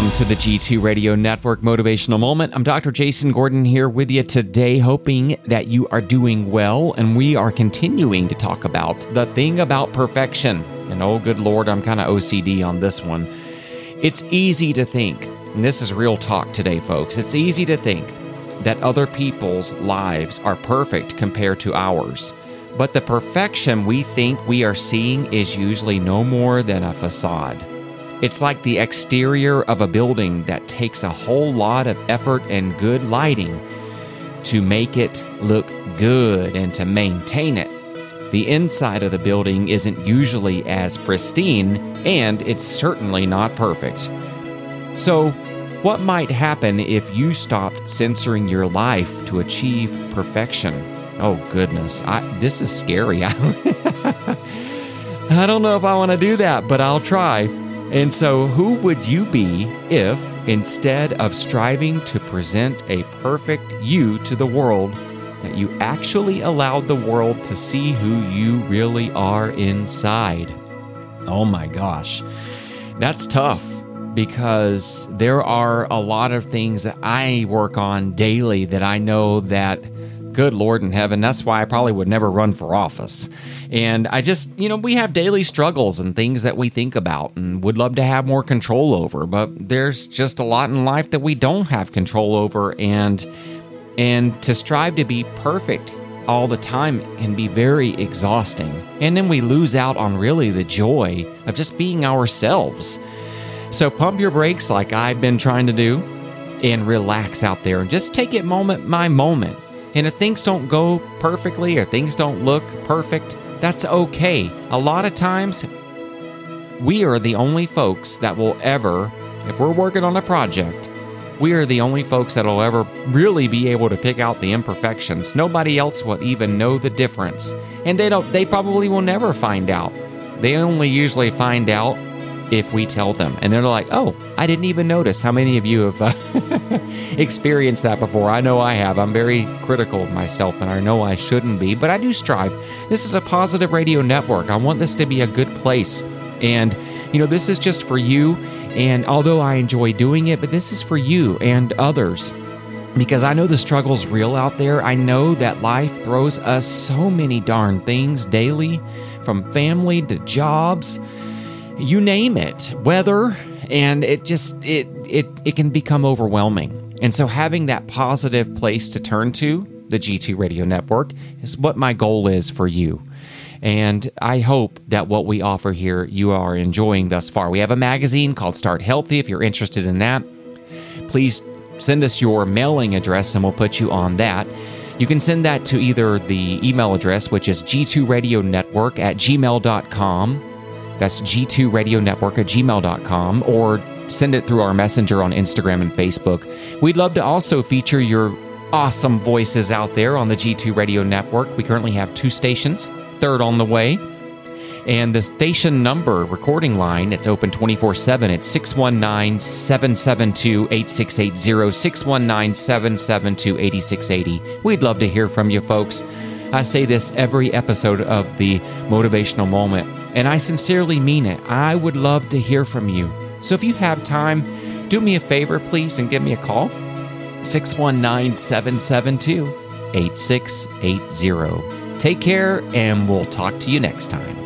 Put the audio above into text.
Welcome to the G2 Radio Network Motivational Moment. I'm Dr. Jason Gordon here with you today, hoping that you are doing well, and we are continuing to talk about the thing about perfection. And oh, good Lord, I'm kind of OCD on this one. It's easy to think, and this is real talk today, folks, it's easy to think that other people's lives are perfect compared to ours. But the perfection we think we are seeing is usually no more than a facade. It's like the exterior of a building that takes a whole lot of effort and good lighting to make it look good and to maintain it. The inside of the building isn't usually as pristine, and it's certainly not perfect. So, what might happen if you stopped censoring your life to achieve perfection? Oh goodness, this is scary. I don't know if I want to do that, but I'll try. And so who would you be if, instead of striving to present a perfect you to the world, that you actually allowed the world to see who you really are inside? Oh my gosh, that's tough, because there are a lot of things that I work on daily that I know that, good Lord in heaven, that's why I probably would never run for office. And I just, we have daily struggles and things that we think about and would love to have more control over, but there's just a lot in life that we don't have control over, and to strive to be perfect all the time can be very exhausting. And then we lose out on really the joy of just being ourselves. So pump your brakes like I've been trying to do and relax out there and just take it moment by moment. And if things don't go perfectly or things don't look perfect, that's okay. A lot of times, we are the only folks that will ever, if we're working on a project, we are the only folks that will ever really be able to pick out the imperfections. Nobody else will even know the difference. And they probably will never find out. They only usually find out if we tell them. And they're like, oh, I didn't even notice. How many of you have experienced that before? I know I have. I'm very critical of myself, and I know I shouldn't be, but I do strive. This is a positive radio network. I want this to be a good place. And, this is just for you. And although I enjoy doing it, but this is for you and others, because I know the struggle's real out there. I know that life throws us so many darn things daily, from family to jobs, you name it, weather, and it can become overwhelming. And so having that positive place to turn to, the G2 Radio Network, is what my goal is for you. And I hope that what we offer here you are enjoying thus far. We have a magazine called Start Healthy. If you're interested in that, please send us your mailing address and we'll put you on that. You can send that to either the email address, which is g2radionetwork@gmail.com. That's g2radionetwork@gmail.com, or send it through our messenger on Instagram and Facebook. We'd love to also feature your awesome voices out there on the G2 Radio Network. We currently have 2 stations, third on the way. And the station number recording line, it's open 24/7. It's 619-772-8680, 619-772-8680. We'd love to hear from you, folks. I say this every episode of the Motivational Moment, and I sincerely mean it. I would love to hear from you. So if you have time, do me a favor, please, and give me a call. 619-772-8680. Take care, and we'll talk to you next time.